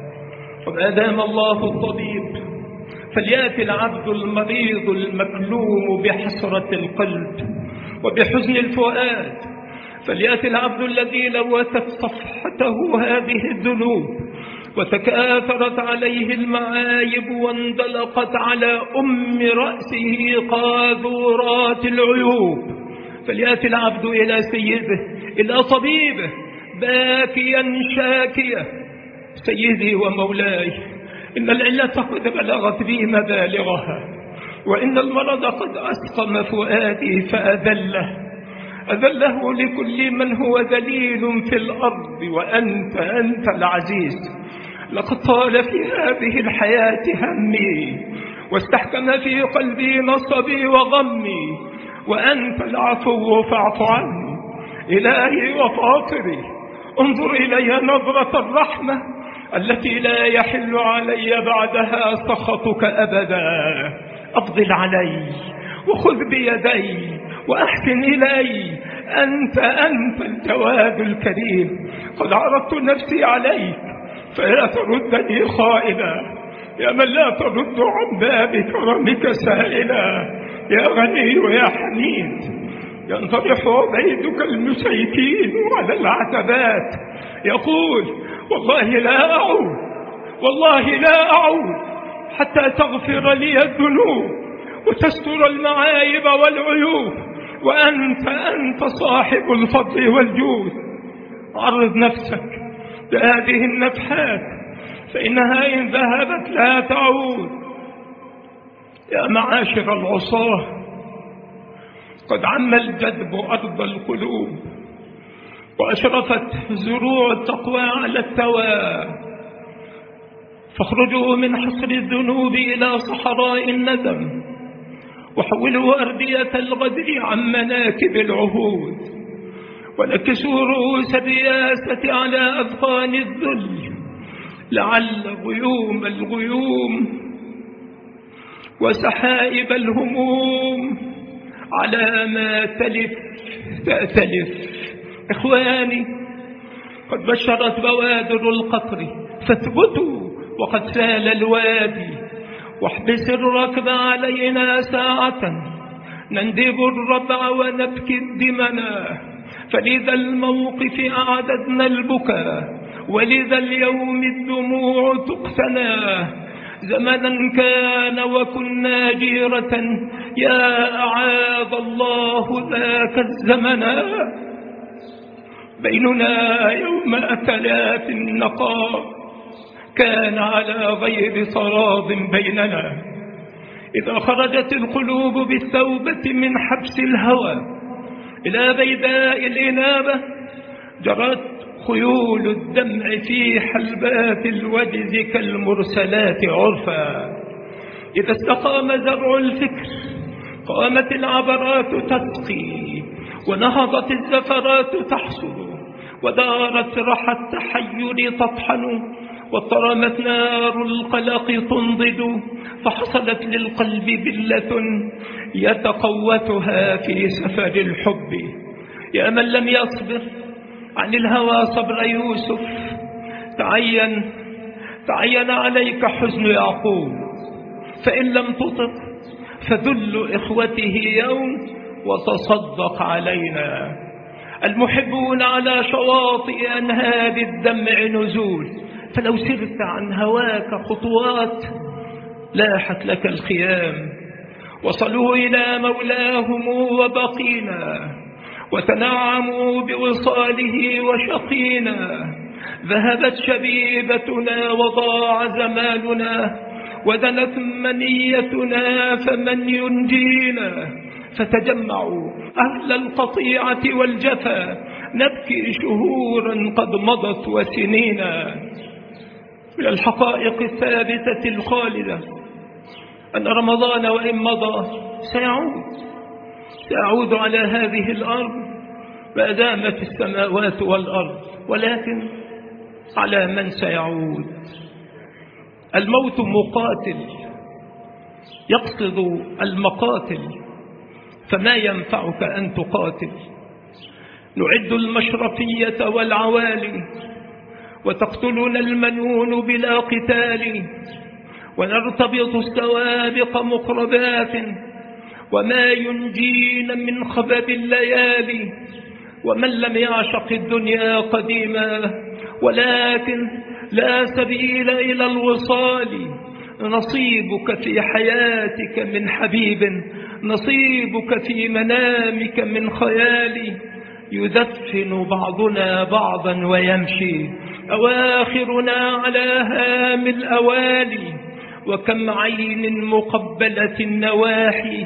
وما دام الله الطبيب فليأتي العبد المريض المكلوم بحسرة القلب وبحزن الفؤاد فليأتي العبد الذي لوثت صفحته هذه الذنوب وتكاثرت عليه المعايب واندلقت على أم رأسه قاذورات العيوب، فليأتي العبد إلى سيده إلى طبيبه باكيا شاكيا: سيدي ومولاي، إن العلة قد بلغت بي مبالغها، وإن المرض قد أسقم فؤادي فأذله أذله لكل من هو ذليل في الأرض، وأنت أنت العزيز. لقد طال في هذه الحياة همي، واستحكم في قلبي نصبي وغمي، وأنت العفو فاعف عني. إلهي وفاطري، انظر إلي نظرة الرحمة التي لا يحل علي بعدها سخطك أبدا. أفضل علي وخذ بيدي وأحسن إلي، أنت أنت الجواد الكريم. قد عرضت نفسي عليك فلا تردني خائلا، يا من لا ترد عن باب كرمك سائلا، يا غني ويا حميد. ينطرح عبيدك المسيكين على العتبات يقول: والله لا أعود، والله لا أعود حتى تغفر لي الذنوب وتستر المعايب والعيوب، وأنت أنت صاحب الفضل والجود. عرض نفسك لهذه النفحات فإنها إن ذهبت لا تعود. يا معاشر العصاة، قد عم الجدب أرض القلوب، وأشرفت زروع التقوى على التوى، فاخرجوا من حصر الذنوب إلى صحراء الندم، وحولوا أردية الغدر عن مناكب العهود، ونكسوا رؤوس الرياسة على أذقان الذل، لعل غيوم الغيوم وسحائب الهموم على ما تلف تأتلف. إخواني، قد بشرت بوادر القطر فاثبتوا وقد سال الوادي، واحبس الركب علينا ساعة نندب الربع ونبكي الدمنا، فلذا الموقف أعددنا البكاء، ولذا اليوم الدموع تقتنى. زمنا كان وكنا جيرة، يا أعاذ الله ذاك الزمنا. بيننا يوم أكلات النقاء كان على غير صراض بيننا، إذا خرجت القلوب بالتوبة من حبس الهوى إلى بيداء الإنابة، جرت خيول الدمع في حلبات الوجز كالمرسلات عرفا. إذا استقام زرع الفكر قامت العبرات تسقي، ونهضت الزفرات تحصد، ودارت رحى التحير تطحن، واضطرمت نار القلق تنضد، فحصلت للقلب بلة يتقوتها في سفر الحب. يا من لم يصبر عن الهوى صبر يوسف، تعين تعين عليك حزن يعقوب، فإن لم تطق فذل إخوته يوم وتصدق علينا. المحبون على شواطئ أنهار الدمع نزول، فلو سرت عن هواك خطوات لاحت لك الخيام. وصلوا إلى مولاهم وبقينا، وتنعموا بوصاله وشقينا. ذهبت شبيبتنا وضاع زماننا، ودنت منيتنا، فمن ينجينا؟ فتجمعوا أهل القطيعة والجفا، نبكي شهورا قد مضت وسنينا. من الحقائق الثابتة الخالدة أن رمضان وإن مضى سيعود سيعود على هذه الأرض ما دامت السماوات والأرض، ولكن على من سيعود؟ الموت مقاتل يقصد المقاتل، فما ينفعك أن تقاتل. نعد المشرفية والعوالي، وتقتلنا المنون بلا قتال، ونرتبط السوابق مقربات، وما ينجينا من خبب الليالي ومن لم يعشق الدنيا قديما، ولكن لا سبيل إلى الوصال. نصيبك في حياتك من حبيب، نصيبك في منامك من خيال. يدفن بعضنا بعضا ويمشي أواخرنا على هام الأوالي. وكم عين مقبلة النواحي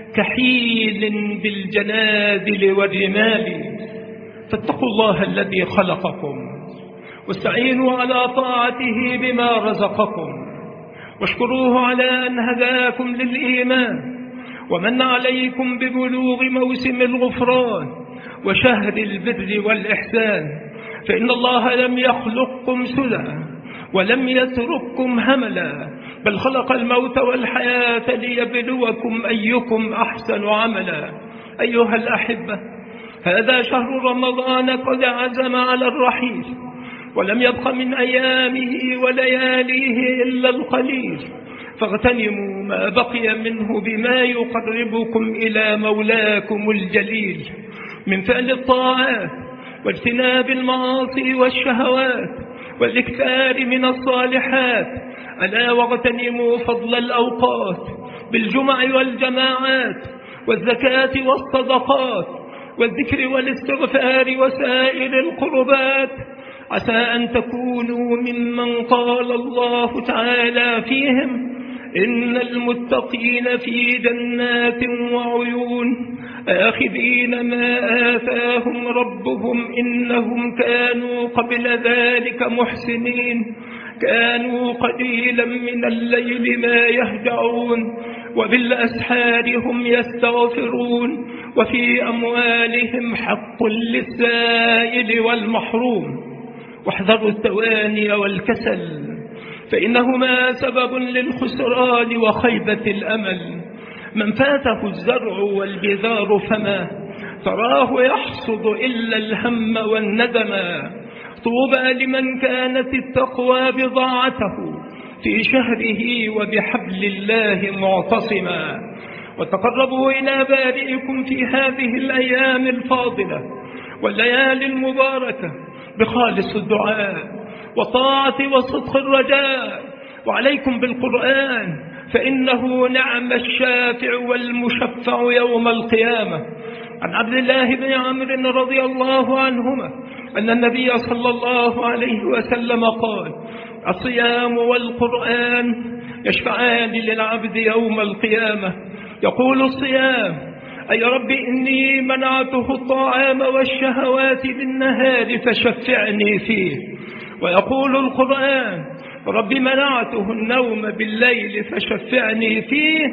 كحيل بالجنادل والرمال. فاتقوا الله الذي خلقكم واستعينوا على طاعته بما رزقكم، واشكروه على أن هداكم للإيمان ومن عليكم ببلوغ موسم الغفران وشهر البر والإحسان. فإن الله لم يخلقكم سدى ولم يترككم هملا، بل خلق الموت والحياة ليبلوكم أيكم أحسن عملا. أيها الأحبة، هذا شهر رمضان قد عزم على الرحيل، ولم يبق من أيامه ولياليه إلا القليل، فاغتنموا ما بقي منه بما يقربكم إلى مولاكم الجليل من فعل الطاعات واجتناب المعاصي والشهوات والإكثار من الصالحات. ألا واغتنموا فضل الأوقات بالجمع والجماعات والزكاة والصدقات والذكر والاستغفار وسائر القربات، عسى أن تكونوا ممن قال الله تعالى فيهم: إن المتقين في جنات وعيون آخذين ما آتاهم ربهم إنهم كانوا قبل ذلك محسنين، كانوا قليلا من الليل ما يهجعون وبالأسحار هم يستغفرون وفي أموالهم حق للسائل والمحروم. واحذروا التواني والكسل، فإنهما سبب للخسران وخيبة الأمل. من فاته الزرع والبذار فما تراه يحصد إلا الهم والندم. طوبى لمن كانت التقوى بضاعته في شهره وبحبل الله معتصما. وتقربوا إلى بارئكم في هذه الأيام الفاضلة والليالي المباركة بخالص الدعاء وطاعة وصدق الرجاء، وعليكم بالقرآن فإنه نعم الشافع والمشفع يوم القيامة. عن عبد الله بن عمرو رضي الله عنهما أن النبي صلى الله عليه وسلم قال: الصيام والقرآن يشفعان للعبد يوم القيامة. يقول الصيام: أي رب إني منعته الطعام والشهوات بالنهار فشفعني فيه. ويقول القرآن: رب منعته النوم بالليل فشفعني فيه.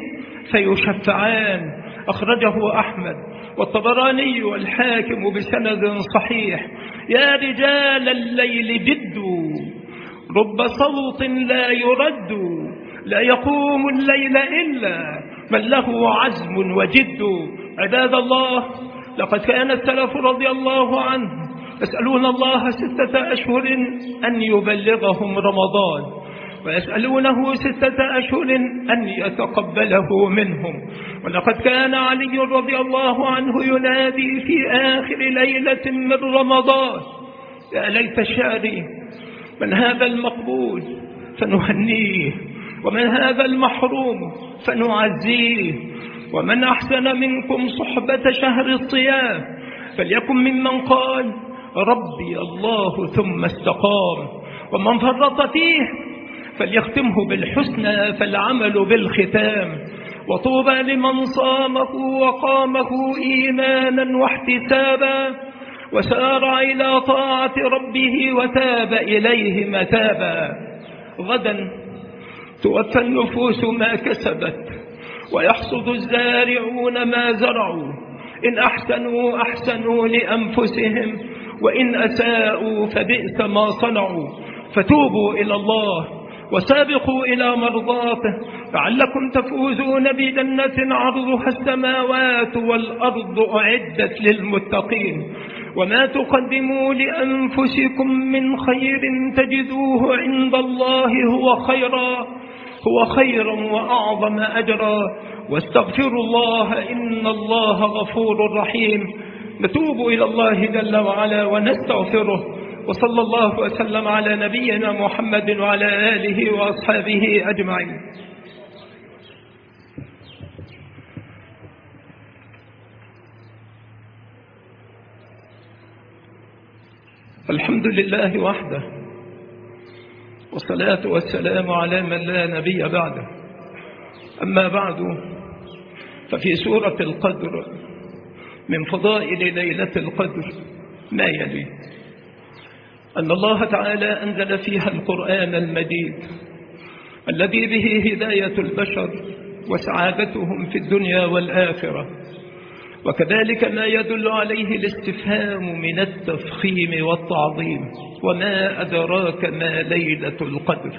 فيشفعان. أخرجه أحمد والطبراني والحاكم بسند صحيح. يا رجال الليل جدوا، رب صوت لا يرد، لا يقوم الليل إلا من له عزم وجد. عباد الله، لقد كان السلف رضي الله عنه يسألون الله ستة أشهر أن يبلغهم رمضان، ويسألونه ستة أشهر أن يتقبله منهم. ولقد كان علي رضي الله عنه ينادي في آخر ليلة من رمضان: يا ليت شعري من هذا المقبول فنهنيه، ومن هذا المحروم فنعزيه، ومن أحسن منكم صحبة شهر الصيام فليكن ممن قال ربي الله ثم استقام، ومن فرط فيه فليختمه بالحسنى فالعمل بالختام. وطوبى لمن صامه وقامه إيمانا واحتسابا وسارع إلى طاعة ربه وتاب إليه متابا. غدا توفى النفوس ما كسبت ويحصد الزارعون ما زرعوا. إن أحسنوا أحسنوا لأنفسهم، وإن أساءوا فبئس ما صنعوا. فتوبوا إلى الله وسابقوا إلى مرضاته لعلكم تفوزون بجنة عرضها السماوات والأرض أعدت للمتقين. وما تقدموا لأنفسكم من خير تجدوه عند الله هو خيرا هو خيرا وأعظم أجرا. واستغفروا الله إن الله غفور رحيم. نتوب إلى الله جل وعلا ونستغفره. وصلى الله وسلم على نبينا محمد وعلى آله وأصحابه أجمعين. الحمد لله وحده، والصلاة والسلام على من لا نبي بعده. أما بعد، ففي سورة القدر من فضائل ليلة القدر ما يلي: أن الله تعالى أنزل فيها القرآن المجيد الذي به هداية البشر وسعادتهم في الدنيا والآخرة، وكذلك ما يدل عليه الاستفهام من التفخيم والتعظيم: وما أدراك ما ليلة القدر.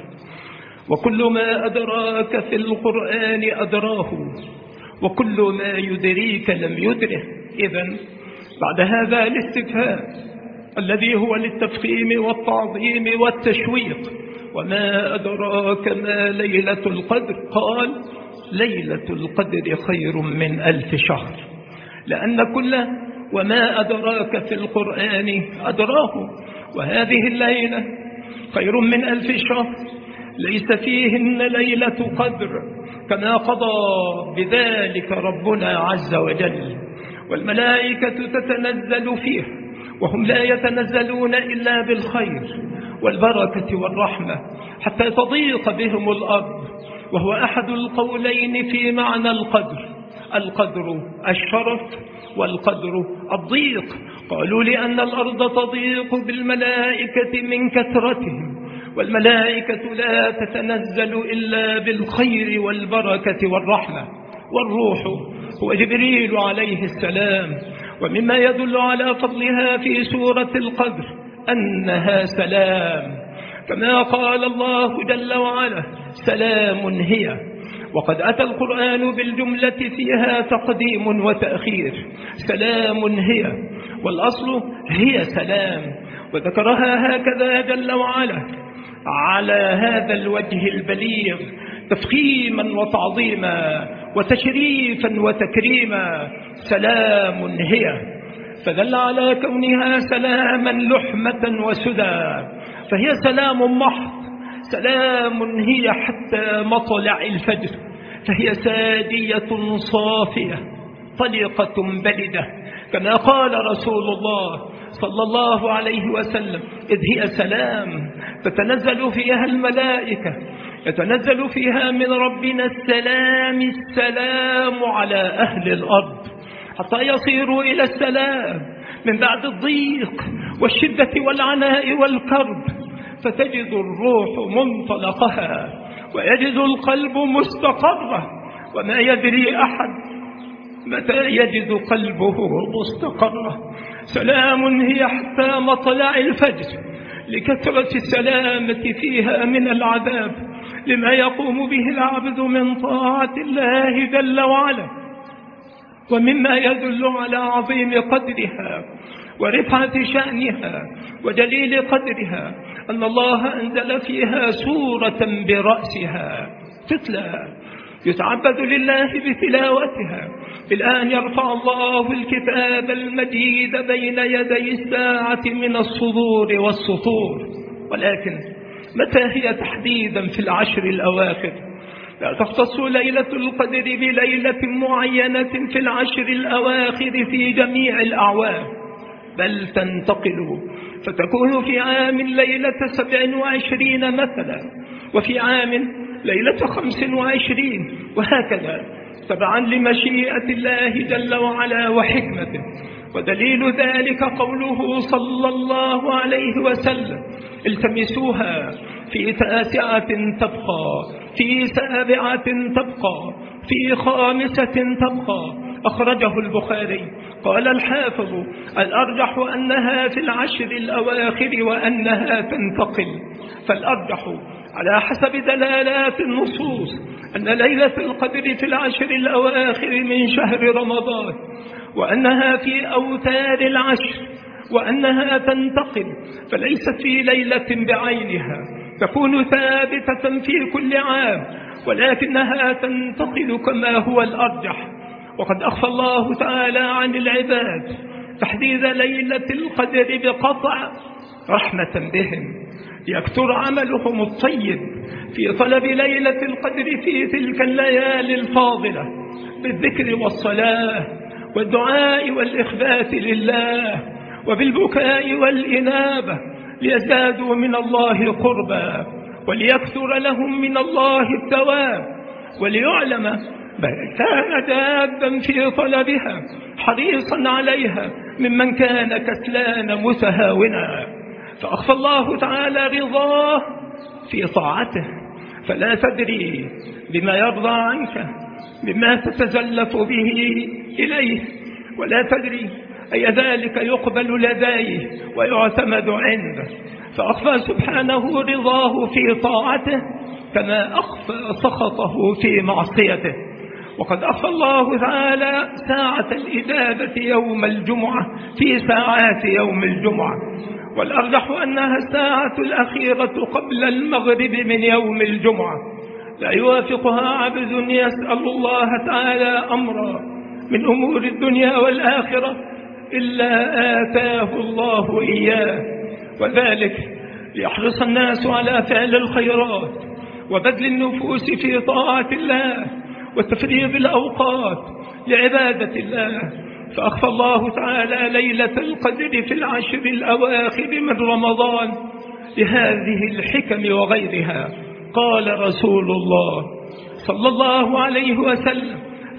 وكل ما أدراك في القرآن أدراه، وكل ما يدريك لم يدره. إذن بعد هذا الاستفهام الذي هو للتفخيم والتعظيم والتشويق: وما أدراك ما ليلة القدر، قال: ليلة القدر خير من ألف شهر. لأن كل وما أدراك في القرآن أدراه، وهذه الليلة خير من ألف شهر ليس فيهن ليلة قدر كما قضى بذلك ربنا عز وجل. والملائكة تتنزل فيه، وهم لا يتنزلون إلا بالخير والبركة والرحمة حتى تضيق بهم الأرض، وهو أحد القولين في معنى القدر: القدر الشرف والقدر الضيق. قالوا لأن الأرض تضيق بالملائكة من كثرتهم، والملائكة لا تتنزل إلا بالخير والبركة والرحمة. والروح هو جبريل عليه السلام. ومما يدل على فضلها في سورة القدر أنها سلام، كما قال الله جل وعلا: سلام هي. وقد أتى القرآن بالجملة فيها تقديم وتأخير: سلام هي، والأصل هي سلام، وذكرها هكذا جل وعلا على هذا الوجه البليغ تفخيما وتعظيما وتشريفا وتكريما: سلام هي. فدل على كونها سلاما لحمة وسدى، فهي سلام محض. سلام هي حتى مطلع الفجر، فهي سادية صافية طليقة بلدة، كما قال رسول الله صلى الله عليه وسلم: إذ هي سلام تتنزل فيها الملائكة، يتنزل فيها من ربنا السلام السلام على أهل الأرض، حتى يصيروا إلى السلام من بعد الضيق والشدة والعناء والكرب، فتجد الروح منطلقها ويجد القلب مستقرة. وما يدري أحد متى يجد قلبه مستقرة. سلام هي حتى مطلع الفجر، لكثرة السلامة فيها من العذاب لما يقوم به العبد من طاعة الله جل وعلا. ومما يدل على عظيم قدرها ورفعة شأنها وجليل قدرها أن الله أنزل فيها سورة برأسها تتلى، يتعبد لله بتلاوتها. الآن يرفع الله الكتاب المجيد بين يدي الساعة من الصدور والسطور، ولكن متى هي تحديدا في العشر الأواخر؟ لا تختص ليلة القدر بليلة معينة في العشر الأواخر في جميع الأعوام، بل تنتقل فتكون في عام ليلة سبع وعشرين مثلا، وفي عام ليلة خمس وعشرين، وهكذا تبعا لمشيئة الله جل وعلا وحكمته. ودليل ذلك قوله صلى الله عليه وسلم: التمسوها في تاسعة تبقى، في سابعة تبقى، في خامسة تبقى. أخرجه البخاري. قال الحافظ: الأرجح أنها في العشر الأواخر وأنها تنتقل. فالأرجح على حسب دلالات النصوص أن ليلة القدر في العشر الأواخر من شهر رمضان، وأنها في أوتار العشر، وأنها تنتقل، فليست في ليلة بعينها تكون ثابتة في كل عام، ولكنها تنتقل كما هو الأرجح. وقد أخفى الله تعالى عن العباد تحديد ليلة القدر بقطع رحمة بهم يكثر عملهم الطيب في طلب ليلة القدر في تلك الليالي الفاضلة بالذكر والصلاة والدعاء والإخبات لله وبالبكاء والإنابة ليزدادوا من الله قربا وليكثر لهم من الله الثواب وليعلم بل كان دابا في طلبها حريصا عليها ممن كان كسلان متهاونا فأخفى الله تعالى رضاه في طاعته فلا تدري بما يرضى عنك بما تتزلف به إليه ولا تدري أي ذلك يقبل لديه ويعتمد عنده فأخفى سبحانه رضاه في طاعته كما أخفى سخطه في معصيته وقد أخفى الله تعالى ساعة الإجابة يوم الجمعة في ساعات يوم الجمعة والأرجح أنها الساعة الأخيرة قبل المغرب من يوم الجمعة لا يوافقها عبد يسأل الله تعالى أمرا من أمور الدنيا والآخرة إلا آتاه الله إياه وذلك ليحرص الناس على فعل الخيرات وبذل النفوس في طاعة الله وتفريغ الأوقات لعبادة الله فأخفى الله تعالى ليلة القدر في العشر الأواخر من رمضان لهذه الحكم وغيرها قال رسول الله صلى الله عليه وسلم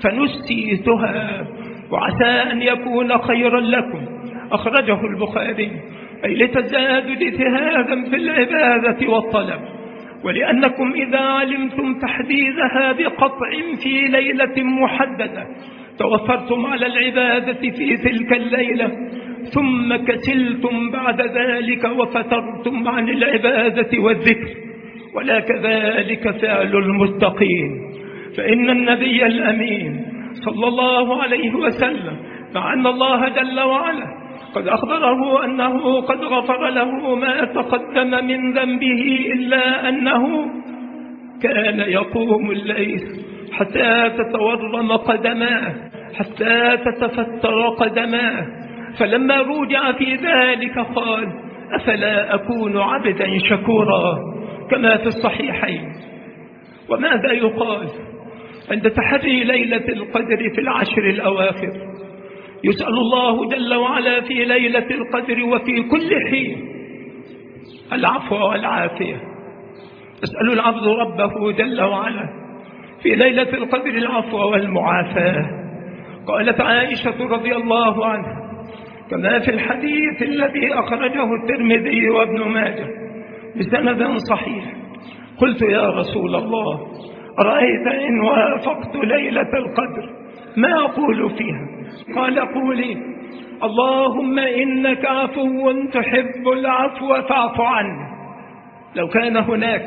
فنسيتها وعسى أن يكون خيرا لكم أخرجه البخاري أي لتزدادوا اجتهادا في العبادة والطلب ولأنكم إذا علمتم تحديدها بقطع في ليلة محددة توفرتم على العبادة في تلك الليلة ثم كسلتم بعد ذلك وفترتم عن العبادة والذكر ولا كذلك فعل المتقين فإن النبي الأمين صلى الله عليه وسلم مع أن الله جل وعلا قد أخبره أنه قد غفر له ما تقدم من ذنبه إلا أنه كان يقوم الليل حتى تتورم قدماه حتى تتفتر قدماه فلما رجع في ذلك قال أفلا أكون عبدا شكورا كما في الصحيحين وماذا يقال عند تحري ليلة القدر في العشر الأواخر يسأل الله جل وعلا في ليلة القدر وفي كل حين العفو والعافية يسأل العبد ربه جل وعلا في ليلة القدر العفو والمعافاة قالت عائشة رضي الله عنها كما في الحديث الذي أخرجه الترمذي وابن ماجه بسند صحيح قلت يا رسول الله رأيت إن وافقت ليلة القدر ما أقول فيها قال قولي اللهم إنك عفو تحب العفو فاعف عني لو كان هناك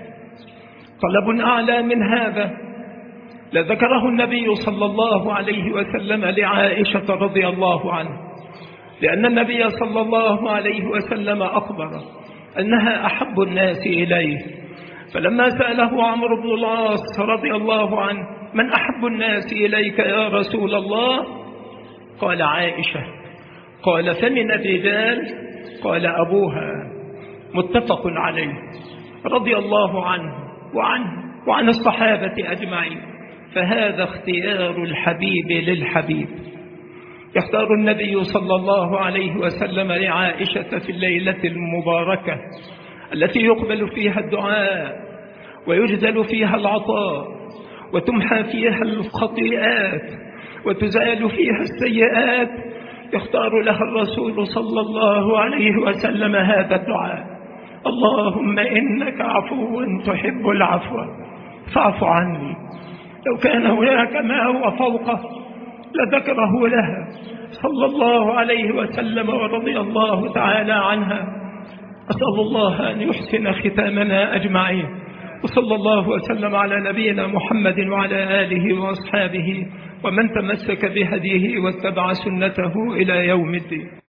طلب أعلى من هذا لذكره النبي صلى الله عليه وسلم لعائشة رضي الله عنها لأن النبي صلى الله عليه وسلم أخبر أنها أحب الناس إليه فلما سأله عمرو بن العاص رضي الله عنه من أحب الناس إليك يا رسول الله قال عائشة قال فمن الرجال قال أبوها متفق عليه رضي الله عنه وعنه وعن الصحابة أجمعين فهذا اختيار الحبيب للحبيب يختار النبي صلى الله عليه وسلم لعائشة في الليلة المباركة التي يقبل فيها الدعاء ويجزل فيها العطاء وتمحى فيها الخطيئات وتزال فيها السيئات يختار لها الرسول صلى الله عليه وسلم هذا الدعاء اللهم إنك عفو تحب العفو فاعف عني لو كان هناك ما هو فوقه لذكره لها صلى الله عليه وسلم ورضي الله تعالى عنها أسأل الله أن يحسن ختامنا أجمعين وصلى الله وسلم على نبينا محمد وعلى آله وأصحابه ومن تمسك بهديه واتبع سنته إلى يوم الدين.